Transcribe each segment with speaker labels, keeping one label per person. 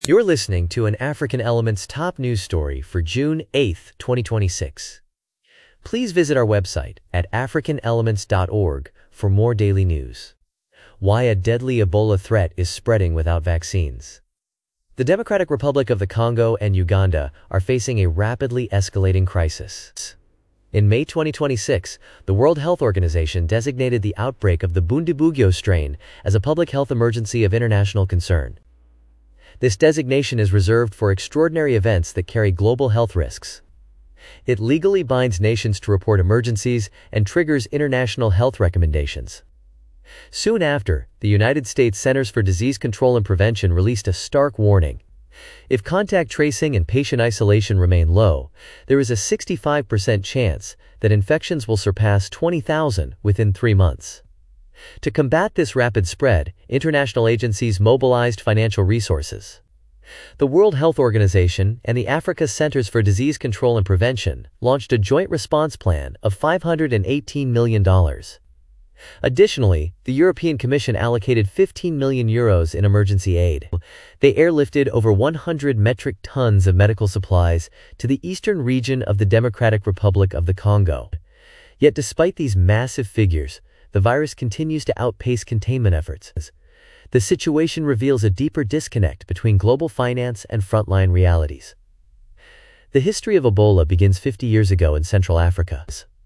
Speaker 1: You're listening to an African Elements top news story for June 8, 2026. Please visit our website at africanelements.org for more daily news. Why a deadly Ebola threat is spreading without vaccines. The Democratic Republic of the Congo and Uganda are facing a rapidly escalating crisis. In May 2026, the World Health Organization designated the outbreak of the Bundibugyo strain as a public health emergency of international concern. This designation is reserved for extraordinary events that carry global health risks. It legally binds nations to report emergencies and triggers international health recommendations. Soon after, the United States Centers for Disease Control and Prevention released a stark warning. If contact tracing and patient isolation remain low, there is a 65% chance that infections will surpass 20,000 within 3 months. To combat this rapid spread, international agencies mobilized financial resources. The World Health Organization and the Africa Centers for Disease Control and Prevention launched a joint response plan of $518 million. Additionally, the European Commission allocated €15 million in emergency aid. They airlifted over 100 metric tons of medical supplies to the eastern region of the Democratic Republic of the Congo. Yet despite these massive figures, the virus continues to outpace containment efforts. The situation reveals a deeper disconnect between global finance and frontline realities. The history of Ebola begins 50 years ago in Central Africa.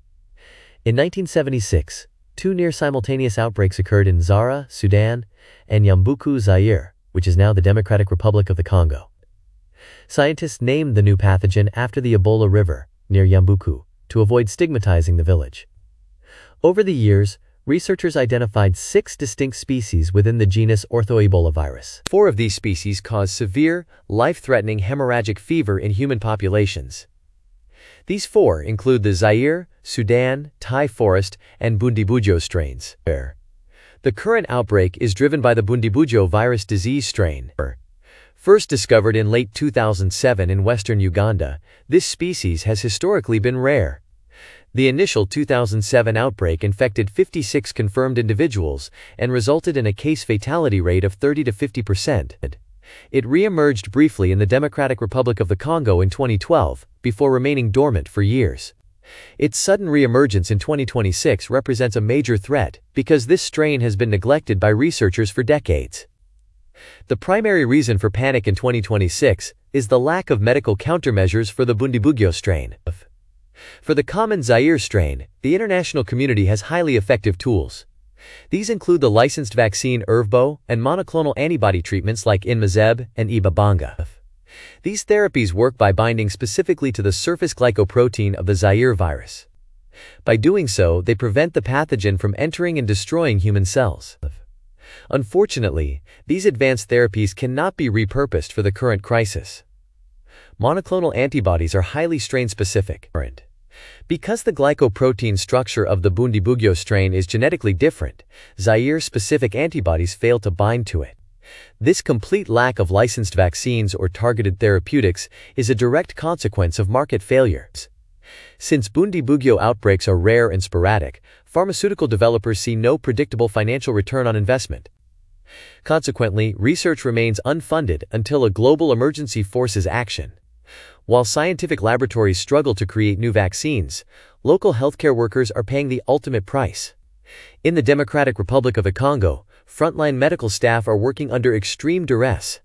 Speaker 1: In 1976, 2 near-simultaneous outbreaks occurred in Zara, Sudan, and Yambuku, Zaire, which is now the Democratic Republic of the Congo. Scientists named the new pathogen after the Ebola River, near Yambuku, to avoid stigmatizing the village. Over the years, researchers identified 6 distinct species within the genus Orthoebolavirus. 4 of these species cause severe, life-threatening hemorrhagic fever in human populations. These 4 include the Zaire, Sudan, Thai forest, and Bundibugyo strains. The current outbreak is driven by the Bundibugyo virus disease strain. First discovered in late 2007 in western Uganda, this species has historically been rare. The initial 2007 outbreak infected 56 confirmed individuals and resulted in a case fatality rate of 30 to 50%. It re-emerged briefly in the Democratic Republic of the Congo in 2012, before remaining dormant for years. Its sudden re-emergence in 2026 represents a major threat because this strain has been neglected by researchers for decades. The primary reason for panic in 2026 is the lack of medical countermeasures for the Bundibugyo strain. For the common Zaire strain, the international community has highly effective tools. These include the licensed vaccine Ervebo and monoclonal antibody treatments like Inmazeb and Ibabanga. These therapies work by binding specifically to the surface glycoprotein of the Zaire virus. By doing so, they prevent the pathogen from entering and destroying human cells. Unfortunately, these advanced therapies cannot be repurposed for the current crisis. Monoclonal antibodies are highly strain-specific. Because the glycoprotein structure of the Bundibugyo strain is genetically different, Zaire-specific antibodies fail to bind to it. This complete lack of licensed vaccines or targeted therapeutics is a direct consequence of market failures. Since Bundibugyo outbreaks are rare and sporadic, pharmaceutical developers see no predictable financial return on investment. Consequently, research remains unfunded until a global emergency forces action. While scientific laboratories struggle to create new vaccines, local healthcare workers are paying the ultimate price. In the Democratic Republic of the Congo, frontline medical staff are working under extreme duress.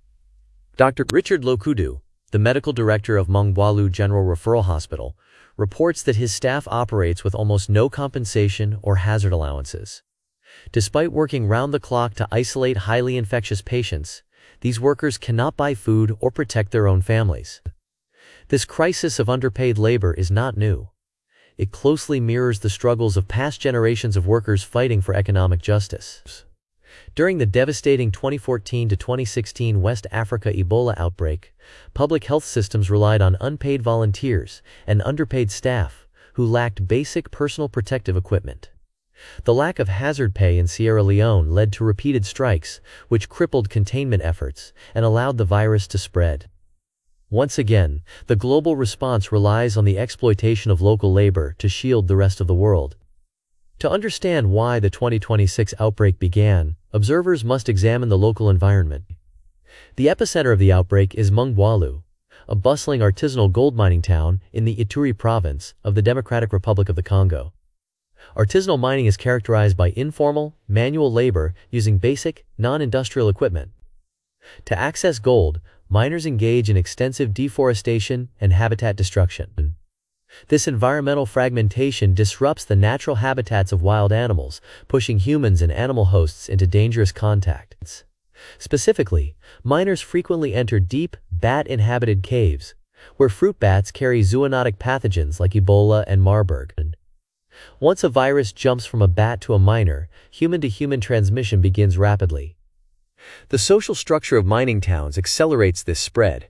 Speaker 1: Dr. Richard Lokudu, the medical director of Mongwalu General Referral Hospital, reports that his staff operates with almost no compensation or hazard allowances. Despite working round the clock to isolate highly infectious patients, these workers cannot buy food or protect their own families. This crisis of underpaid labor is not new. It closely mirrors the struggles of past generations of workers fighting for economic justice. During the devastating 2014 to 2016 West Africa Ebola outbreak, public health systems relied on unpaid volunteers and underpaid staff who lacked basic personal protective equipment. The lack of hazard pay in Sierra Leone led to repeated strikes, which crippled containment efforts and allowed the virus to spread. Once again, the global response relies on the exploitation of local labor to shield the rest of the world. To understand why the 2026 outbreak began, observers must examine the local environment. The epicenter of the outbreak is Mungwalu, a bustling artisanal gold mining town in the Ituri province of the Democratic Republic of the Congo. Artisanal mining is characterized by informal, manual labor using basic, non-industrial equipment. To access gold, miners engage in extensive deforestation and habitat destruction. This environmental fragmentation disrupts the natural habitats of wild animals, pushing humans and animal hosts into dangerous contacts. Specifically, miners frequently enter deep, bat-inhabited caves, where fruit bats carry zoonotic pathogens like Ebola and Marburg. Once a virus jumps from a bat to a miner, human-to-human transmission begins rapidly. The social structure of mining towns accelerates this spread.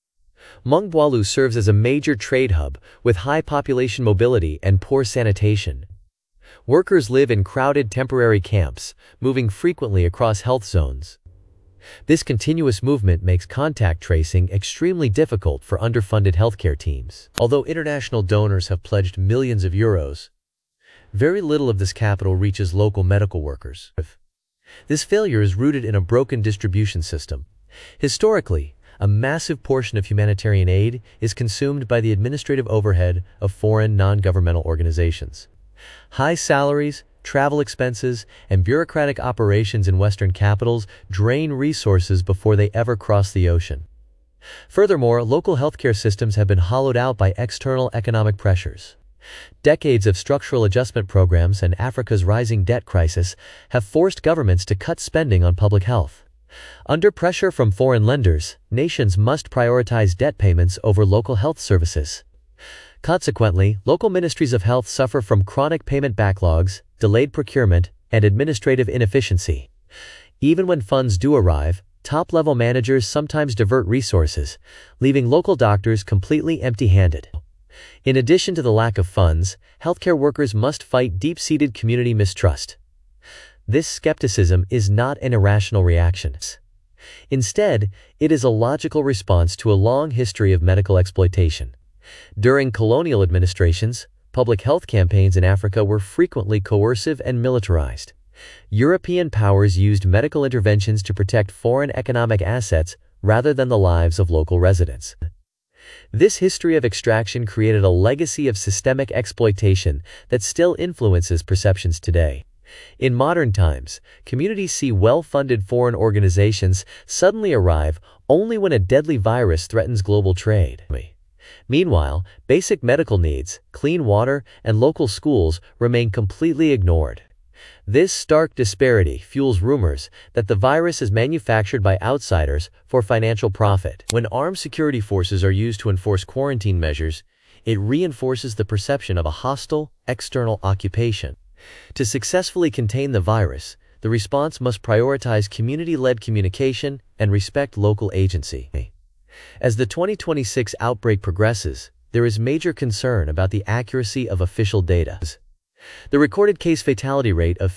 Speaker 1: Mungwalu serves as a major trade hub with high population mobility and poor sanitation. Workers live in crowded temporary camps, moving frequently across health zones. This continuous movement makes contact tracing extremely difficult for underfunded healthcare teams. Although international donors have pledged millions of euros, very little of this capital reaches local medical workers. This failure is rooted in a broken distribution system. Historically, a massive portion of humanitarian aid is consumed by the administrative overhead of foreign non-governmental organizations. High salaries, travel expenses, and bureaucratic operations in Western capitals drain resources before they ever cross the ocean. Furthermore, local healthcare systems have been hollowed out by external economic pressures. Decades of structural adjustment programs and Africa's rising debt crisis have forced governments to cut spending on public health. Under pressure from foreign lenders, nations must prioritize debt payments over local health services. Consequently, local ministries of health suffer from chronic payment backlogs, delayed procurement, and administrative inefficiency. Even when funds do arrive, top-level managers sometimes divert resources, leaving local doctors completely empty-handed. In addition to the lack of funds, healthcare workers must fight deep-seated community mistrust. This skepticism is not an irrational reaction. Instead, it is a logical response to a long history of medical exploitation. During colonial administrations, public health campaigns in Africa were frequently coercive and militarized. European powers used medical interventions to protect foreign economic assets rather than the lives of local residents. This history of extraction created a legacy of systemic exploitation that still influences perceptions today. In modern times, communities see well-funded foreign organizations suddenly arrive only when a deadly virus threatens global trade. Meanwhile, basic medical needs, clean water, and local schools remain completely ignored. This stark disparity fuels rumors that the virus is manufactured by outsiders for financial profit. When armed security forces are used to enforce quarantine measures, it reinforces the perception of a hostile, external occupation. To successfully contain the virus, the response must prioritize community-led communication and respect local agency. As the 2026 outbreak progresses, there is major concern about the accuracy of official data. The recorded case fatality rate of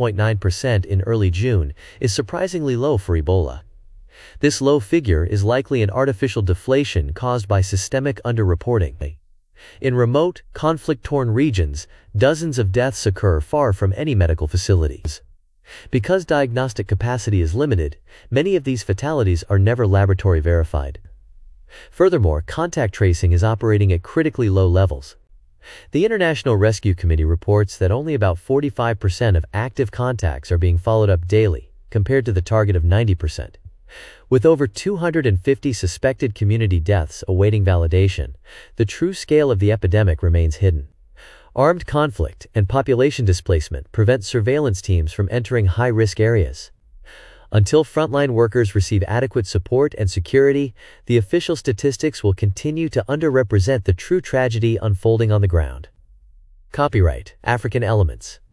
Speaker 1: 15.9% in early June is surprisingly low for Ebola. This low figure is likely an artificial deflation caused by systemic underreporting. In remote, conflict-torn regions, dozens of deaths occur far from any medical facilities. Because diagnostic capacity is limited, many of these fatalities are never laboratory verified. Furthermore, contact tracing is operating at critically low levels. The International Rescue Committee reports that only about 45% of active contacts are being followed up daily, compared to the target of 90%. With over 250 suspected community deaths awaiting validation, the true scale of the epidemic remains hidden. Armed conflict and population displacement prevent surveillance teams from entering high-risk areas. Until frontline workers receive adequate support and security, the official statistics will continue to underrepresent the true tragedy unfolding on the ground. Copyright African Elements.